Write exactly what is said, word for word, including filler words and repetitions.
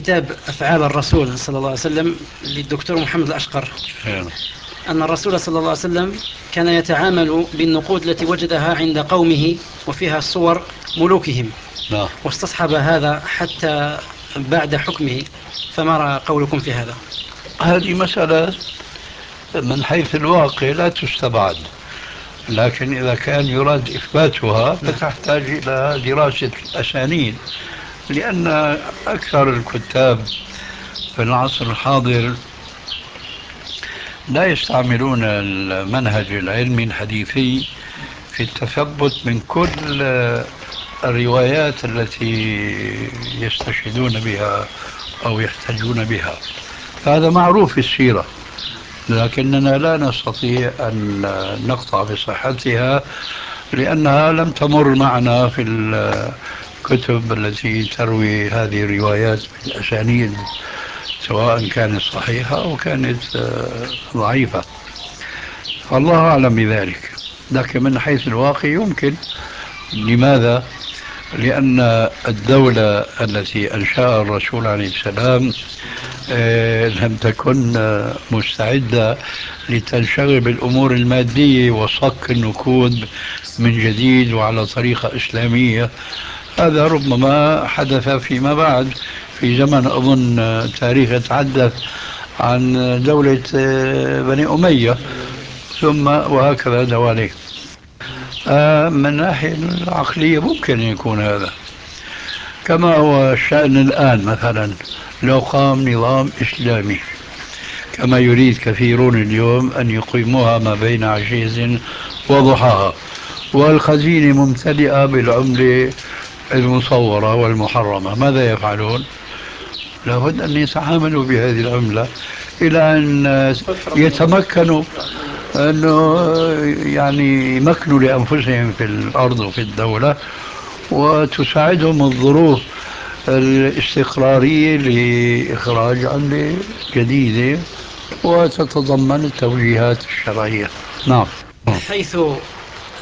كتاب أفعال الرسول صلى الله عليه وسلم للدكتور محمد الأشقر أن الرسول صلى الله عليه وسلم كان يتعامل بالنقود التي وجدها عند قومه وفيها صور ملوكهم، نعم. واستصحب هذا حتى بعد حكمه، فما قولكم في هذا؟ هذه مسألة من حيث الواقع لا تستبعد، لكن إذا كان يراد إثباتها فتحتاج إلى دراسة الأسانيد، لأن أكثر الكتاب في العصر الحاضر لا يستعملون المنهج العلمي الحديثي في التثبت من كل الروايات التي يستشهدون بها أو يحتجون بها. هذا معروف في السيرة، لكننا لا نستطيع أن نقطع بصحتها لأنها لم تمر معنا في الكتب التي تروي هذه الروايات بالأسانيد، سواء كانت صحيحة أو كانت ضعيفة، فالله أعلم بذلك. لكن من حيث الواقع يمكن. لماذا؟ لأن الدولة التي أنشأها الرسول عليه السلام لم تكن مستعدة لتنشغل بالأمور المادية وصك النقود من جديد وعلى طريقة إسلامية. هذا ربما حدث فيما بعد في زمن أظن تاريخ يتحدث عن دولة بني أمية ثم وهكذا دواليك. من الناحية العقلية ممكن يكون هذا، كما هو الشأن الآن. مثلا لو قام نظام إسلامي كما يريد كثيرون اليوم أن يقيموها ما بين عشية وضحاها، والخزينة ممتلئة بالعملة المصورة والمحرمة، ماذا يفعلون؟ لابد أن يتعاملوا بهذه العملة إلى أن يتمكنوا أنه يعني يمكنوا لأنفسهم في الأرض وفي الدولة، وتساعدهم الظروف الاستقرارية لإخراج عملة جديدة وتتضمن التوجيهات الشرعية. نعم. حيث